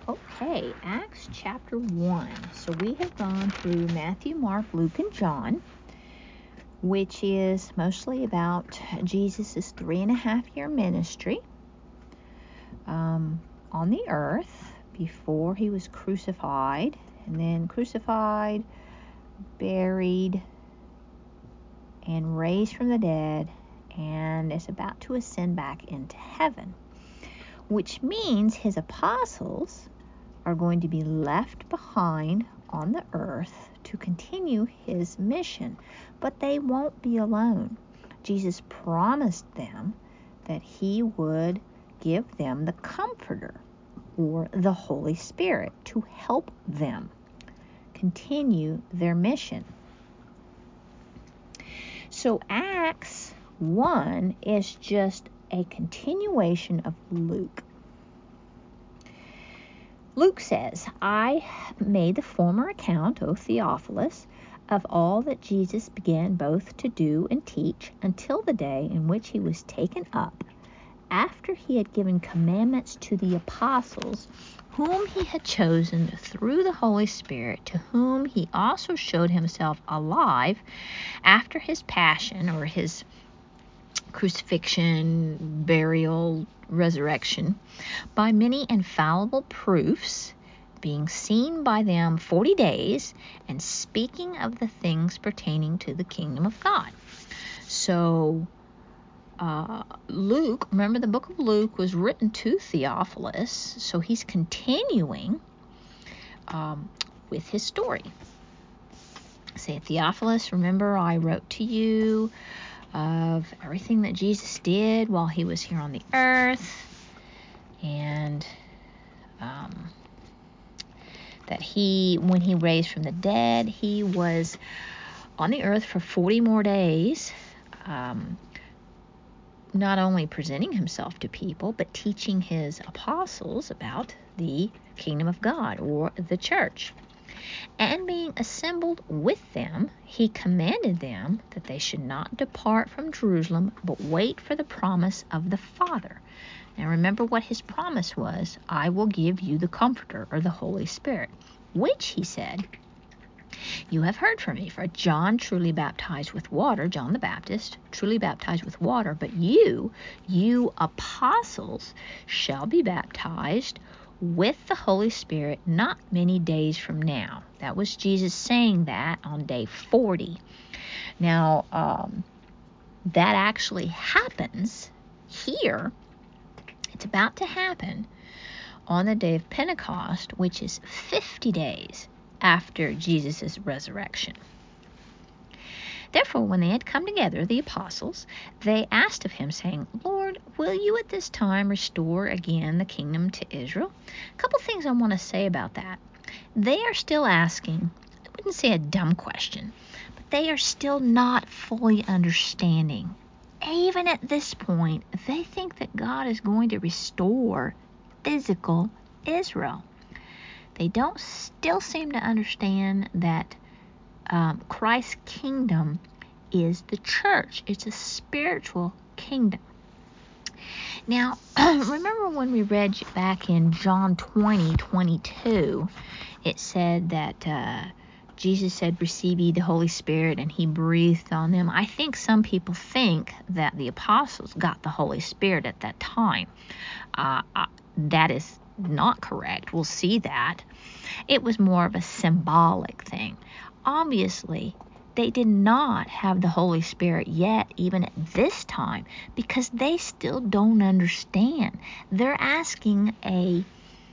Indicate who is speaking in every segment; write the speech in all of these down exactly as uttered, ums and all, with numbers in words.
Speaker 1: Okay, Acts chapter one. So we have gone through Matthew, Mark, Luke, and John, which is mostly about Jesus' three and a half year ministry um, on the earth before he was crucified, and then crucified, buried, and raised from the dead, and is about to ascend back into heaven, which means his apostles are going to be left behind on the earth to continue his mission. But they won't be alone. Jesus promised them that he would give them the Comforter, or the Holy Spirit, to help them continue their mission. So Acts one is just a continuation of Luke. Luke says, I made the former account, O Theophilus, of all that Jesus began both to do and teach until the day in which he was taken up, after he had given commandments to the apostles, whom he had chosen through the Holy Spirit, to whom he also showed himself alive after his passion, or his crucifixion, burial, resurrection, by many infallible proofs, being seen by them forty days, and speaking of the things pertaining to the kingdom of God. So, uh, Luke, remember the book of Luke was written to Theophilus, so he's continuing um, with his story. Say, Theophilus, remember I wrote to you of everything that Jesus did while he was here on the earth, and um, that he, when he raised from the dead, he was on the earth for forty more days, um, not only presenting himself to people, but teaching his apostles about the kingdom of God, or the church. And being assembled with them, he commanded them that they should not depart from Jerusalem, but wait for the promise of the Father. Now remember what his promise was. I will give you the Comforter, or the Holy Spirit, which, he said, you have heard from me. For John truly baptized with water, John the Baptist, truly baptized with water, but you, you apostles, shall be baptized with the Holy Spirit not many days from now. That was Jesus saying that on day forty. Now, um, that actually happens here. It's about to happen on the day of Pentecost, which is fifty days after Jesus' resurrection. Therefore, when they had come together, the apostles, they asked of him, saying, Lord, will you at this time restore again the kingdom to Israel? A couple things I want to say about that. They are still asking, I wouldn't say a dumb question, but they are still not fully understanding. Even at this point, they think that God is going to restore physical Israel. They don't still seem to understand that um, Christ's kingdom is the church. It's a spiritual kingdom. Now, remember when we read back in John twenty twenty-two, it said that uh, Jesus said, receive ye the Holy Spirit, and he breathed on them. I think some people think that the apostles got the Holy Spirit at that time. Uh, uh, that is not correct. We'll see that. It was more of a symbolic thing. Obviously, they did not have the Holy Spirit yet, even at this time, because they still don't understand. They're asking a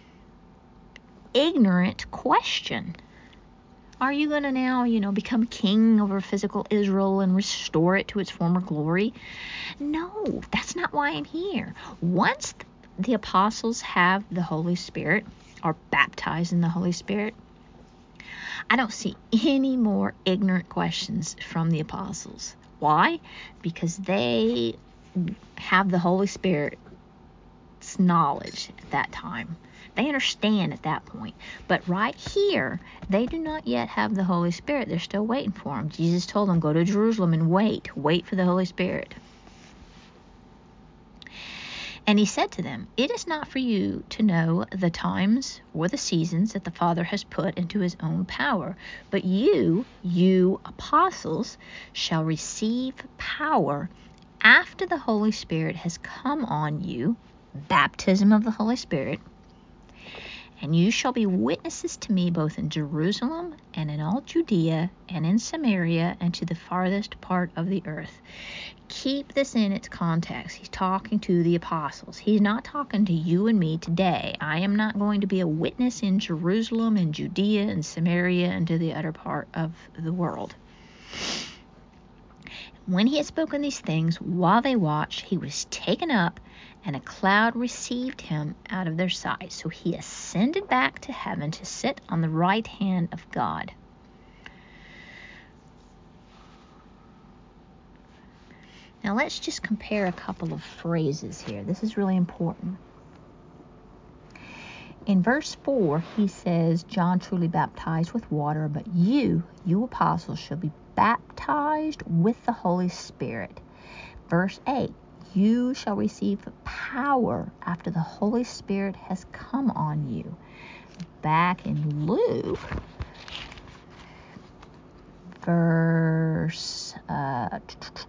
Speaker 1: ignorant question. Are you going to now, you know, become king over physical Israel and restore it to its former glory? No, that's not why I'm here. Once the apostles have the Holy Spirit, are baptized in the Holy Spirit, I don't see any more ignorant questions from the apostles. Why? Because they have the Holy Spirit's knowledge at that time. They understand at that point. But right here, they do not yet have the Holy Spirit. They're still waiting for him. Jesus told them, go to Jerusalem and wait. Wait for the Holy Spirit. And he said to them, "It is not for you to know the times or the seasons that the Father has put into his own power, but you, you apostles, shall receive power after the Holy Spirit has come on you," baptism of the Holy Spirit, "and you shall be witnesses to me both in Jerusalem and in all Judea and in Samaria and to the farthest part of the earth." Keep this in its context. He's talking to the apostles. He's not talking to you and me today. I am not going to be a witness in Jerusalem and Judea and Samaria and to the utter part of the world. When he had spoken these things, while they watched, he was taken up, and a cloud received him out of their sight. So he ascended back to heaven to sit on the right hand of God. Now let's just compare a couple of phrases here. This is really important. In verse four, he says, "John truly baptized with water, but you, you apostles, shall be baptized with the Holy Spirit." Verse eight, "You shall receive power after the Holy Spirit has come on you." Back in Luke, verse uh,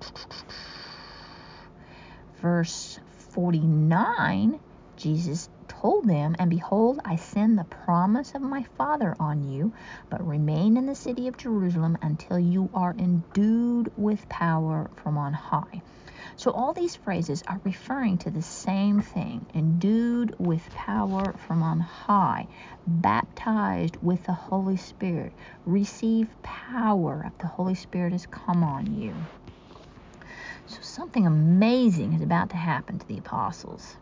Speaker 1: verse forty-nine, Jesus told them, "And behold, I send the promise of my Father on you, but remain in the city of Jerusalem until you are endued with power from on high." So all these phrases are referring to the same thing: endued with power from on high, baptized with the Holy Spirit, receive power after the Holy Spirit has come on you. So something amazing is about to happen to the apostles.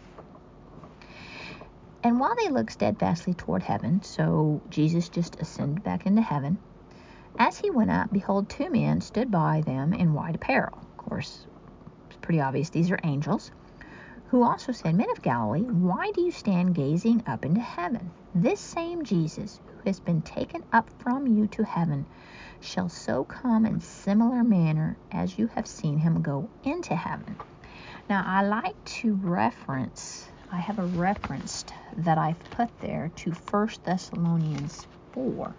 Speaker 1: "And while they looked steadfastly toward heaven," so Jesus just ascended back into heaven, "as he went up, behold, two men stood by them in white apparel." Of course, it's pretty obvious these are angels, "who also said, 'Men of Galilee, why do you stand gazing up into heaven? This same Jesus, who has been taken up from you to heaven, shall so come in similar manner as you have seen him go into heaven.'" Now, I like to reference, I have a reference that I've put there to First Thessalonians four.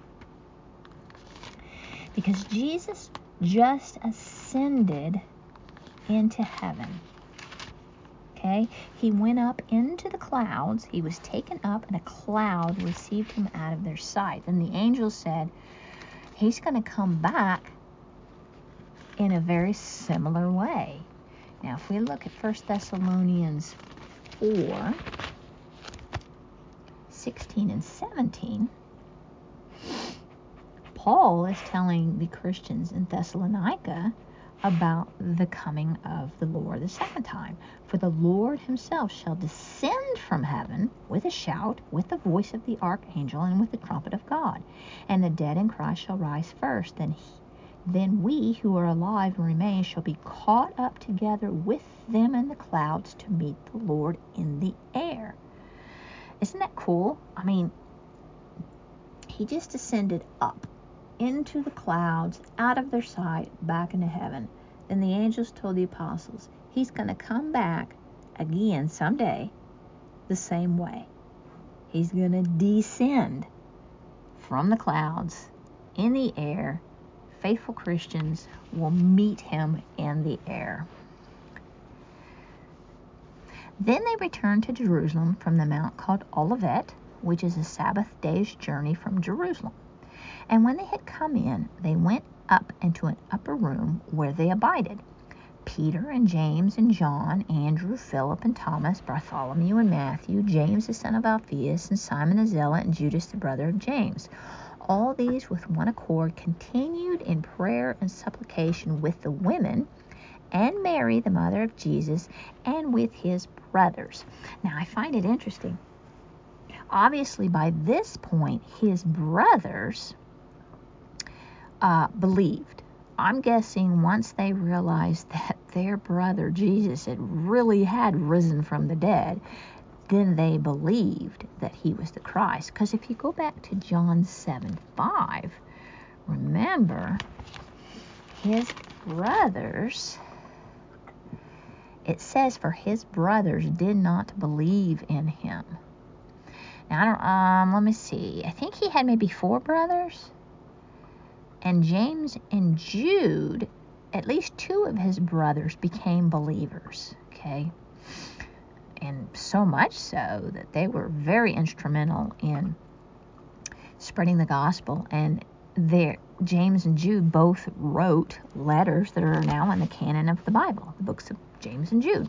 Speaker 1: Because Jesus just ascended into heaven. Okay? He went up into the clouds. He was taken up, and a cloud received him out of their sight. And the angel said, he's going to come back in a very similar way. Now, if we look at First Thessalonians four, sixteen and seventeen, Paul is telling the Christians in Thessalonica about the coming of the Lord the second time. "For the Lord himself shall descend from heaven with a shout, with the voice of the archangel, and with the trumpet of God. And the dead in Christ shall rise first. Then he, then we who are alive and remain shall be caught up together with them in the clouds to meet the Lord in the air." Isn't that cool? I mean, he just ascended up into the clouds, out of their sight, back into heaven. Then the angels told the apostles, he's going to come back again someday the same way. He's going to descend from the clouds in the air. Faithful Christians will meet him in the air. Then they returned to Jerusalem from the mount called Olivet, which is a Sabbath day's journey from Jerusalem. And when they had come in, they went up into an upper room where they abided. Peter and James and John, Andrew, Philip and Thomas, Bartholomew and Matthew, James the son of Alphaeus, and Simon the Zealot, and Judas the brother of James. All these with one accord continued in prayer and supplication with the women and Mary, the mother of Jesus, and with his brothers. Now, I find it interesting. Obviously, by this point, his brothers uh, believed. I'm guessing once they realized that their brother Jesus had really had risen from the dead, then they believed that he was the Christ. Because if you go back to John seven five, remember, his brothers It says, for his brothers did not believe in him. Now, I don't, um, let me see. I think he had maybe four brothers. And James and Jude, at least two of his brothers became believers, okay? And so much so that they were very instrumental in spreading the gospel. And their, James and Jude both wrote letters that are now in the canon of the Bible, the books of James and Jude.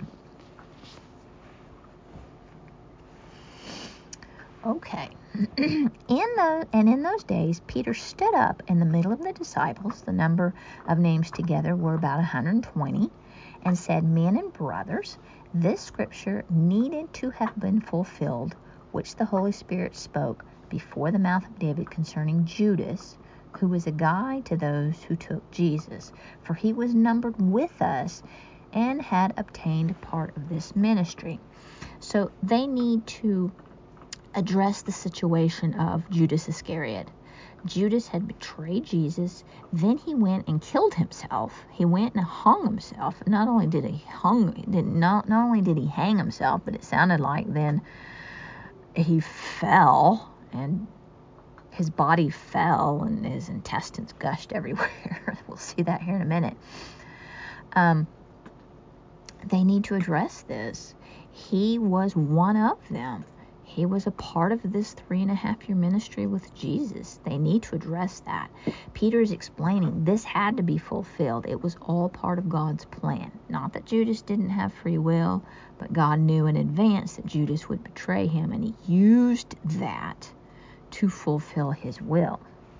Speaker 1: Okay. in the, and in those days, Peter stood up in the middle of the disciples, the number of names together were about one hundred twenty, and said, men and brothers, this scripture needed to have been fulfilled, which the Holy Spirit spoke before the mouth of David concerning Judas, who was a guide to those who took Jesus. For he was numbered with us and had obtained part of this ministry. So they need to address the situation of Judas Iscariot. Judas had betrayed Jesus, then he went and killed himself. He went and hung himself. Not only did he hung, did not, not only did he hang himself, but it sounded like then he fell and his body fell and his intestines gushed everywhere. We'll see that here in a minute. Um, they need to address this. He was one of them. He was a part of this three and a half year ministry with Jesus. They need to address that. Peter's explaining this had to be fulfilled. It was all part of God's plan. Not that Judas didn't have free will, but God knew in advance that Judas would betray him, and he used that to fulfill his will.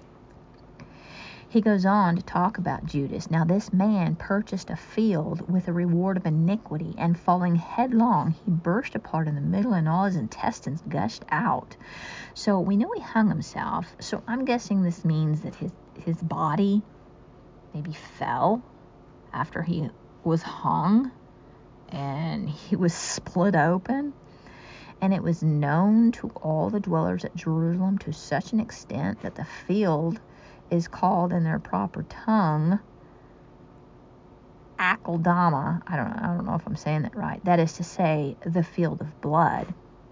Speaker 1: He goes on to talk about Judas. Now this man purchased a field with a reward of iniquity, and falling headlong, he burst apart in the middle, and all his intestines gushed out. So we know he hung himself. So I'm guessing this means that his, his body maybe fell after he was hung, and he was split open. And it was known to all the dwellers at Jerusalem to such an extent that the field is called in their proper tongue Akeldama. I don't know, I don't know if I'm saying that right. That is to say, the field of blood.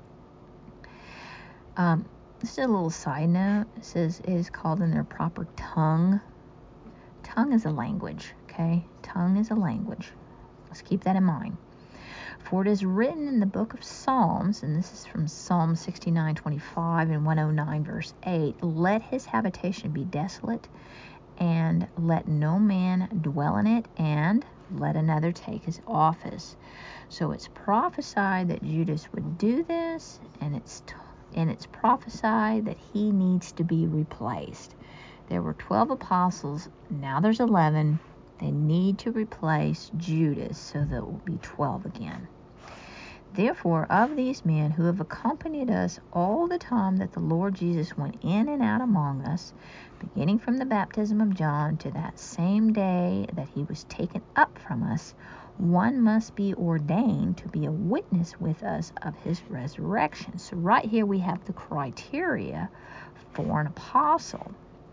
Speaker 1: Um, this is a little side note. It says it is called in their proper tongue. Tongue is a language, okay? Tongue is a language. Let's keep that in mind. For it is written in the book of Psalms, and this is from Psalm sixty-nine twenty-five and one oh nine verse eight, let his habitation be desolate, and let no man dwell in it, and let another take his office. So it's prophesied that Judas would do this, and it's t- and it's prophesied that he needs to be replaced. There were twelve apostles, now there's eleven. They need to replace Judas, so there will be twelve again. Therefore, of these men who have accompanied us all the time that the Lord Jesus went in and out among us, beginning from the baptism of John to that same day that he was taken up from us, one must be ordained to be a witness with us of his resurrection. So right here we have the criteria for an apostle.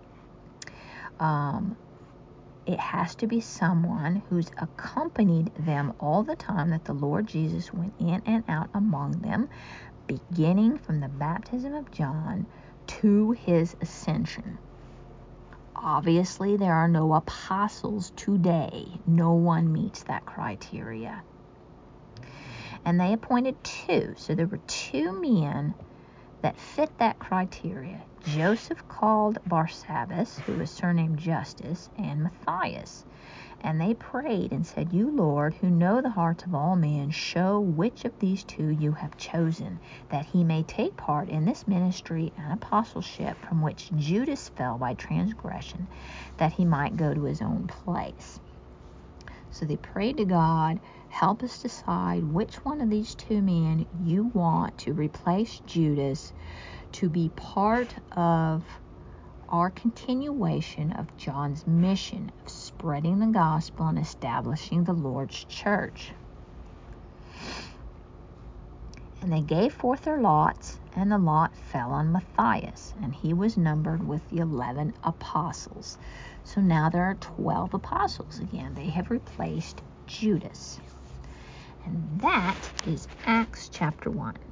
Speaker 1: Um, It has to be someone who's accompanied them all the time that the Lord Jesus went in and out among them, beginning from the baptism of John to his ascension. Obviously, there are no apostles today. No one meets that criteria. And they appointed two. So there were two men that fit that criteria. Joseph called Barsabbas, who was surnamed Justus, and Matthias. And they prayed and said, You, Lord, who know the hearts of all men, show which of these two you have chosen, that he may take part in this ministry and apostleship from which Judas fell by transgression, that he might go to his own place. So they prayed to God, help us decide which one of these two men you want to replace Judas to be part of our continuation of John's mission of spreading the gospel and establishing the Lord's church. And they gave forth their lots, and the lot fell on Matthias, and he was numbered with the eleven apostles. So now there are twelve apostles again. They have replaced Judas. And that is Acts chapter one.